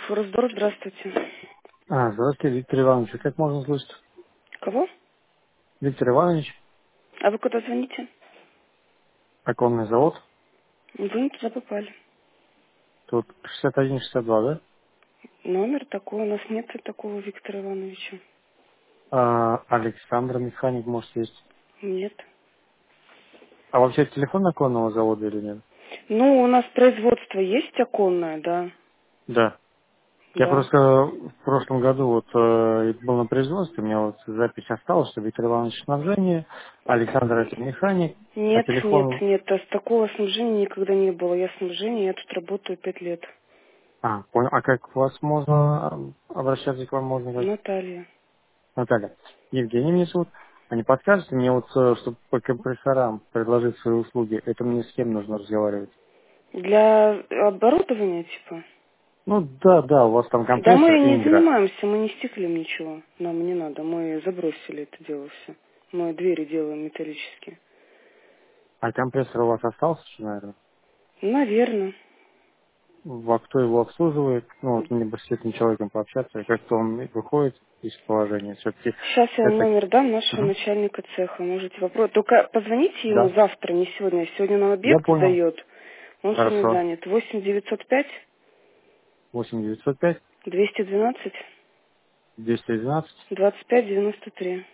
Форсдор, здравствуйте. Здравствуйте, Виктор Иванович. Как можно слышать? Кого? Виктор Иванович, А вы куда звоните? оконный завод. Вы не туда попали. Тут 6162, да? Номер такой, у нас нет такого Виктора Ивановича. Александр, механик, может, есть. Нет. А вообще телефон оконного завода или нет? Ну, у нас производство есть оконное, да. Да. Я Да. просто в прошлом году был на производстве, у меня вот запись осталась, что Виктор Иванович снабжение, Александр это механик, а Нет, нет, телефон... нет. А с такого снабжения никогда не было. Я снабжение, я тут работаю 5 лет. Понял. А как к вас можно обращаться, к вам можно как? Наталья. Наталья. Евгений меня зовут. А не подскажете мне вот, чтобы по компрессорам предложить свои услуги, это мне с кем нужно разговаривать? Для оборудования, типа? Ну да, да, у вас там Да компрессор мы не Ингра. занимаемся, мы не стеклим ничего. Нам не надо. Мы забросили это дело все. Мы двери делаем металлические. А компрессор у вас остался, еще, наверное? Наверное. Кто его обслуживает? Ну вот мне бы с этим человеком пообщаться, как-то он выходит из положения. Все-таки Сейчас я вам это... номер дам нашего Мгм. начальника цеха. Можете вопрос. Только позвоните ему Да, завтра, не сегодня. Сегодня нам я объект понял. сдает. Он сегодня Хорошо. занят. 8 905 8 905 212 212 25 93.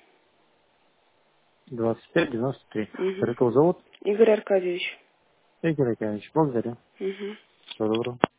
25 93. Угу. Как его зовут? Игорь Аркадьевич. Игорь Акимович. Благодарю. Угу. Всего доброго.